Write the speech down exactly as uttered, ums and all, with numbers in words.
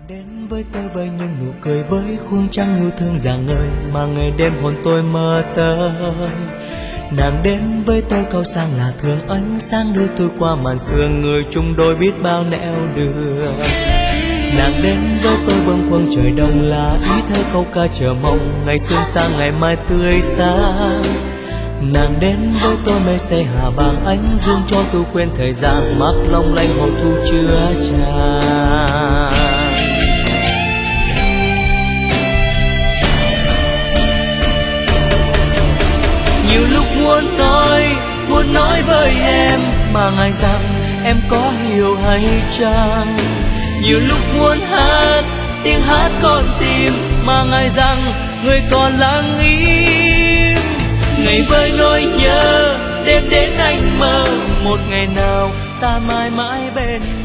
đến với tôi với những nụ cười, với khuôn trăng yêu thương rạng ngời mà ngày đêm hồn tôi mơ tới. Nàng đến với tôi cao sang là thường, ánh sáng đưa tôi qua màn sương, người chung đôi biết bao nẻo đường. Nàng đến với tôi bâng khuâng trời đông là ý thơ câu ca chờ mong ngày xuân sang ngày mai tươi sáng. Nàng đến với tôi mây say hà bàng, ánh dương cho tôi quên thời gian, mắt long lanh hồn thu chưa tràn. Nhiều lúc muốn nói, muốn nói với em mà ngại rằng em có hiểu hay chăng. Nhiều lúc muốn hát, tiếng hát con tim mà ngại rằng người còn lặng im. Ngày với nỗi nhớ, đêm đến anh mơ, một ngày nào ta mãi mãi bên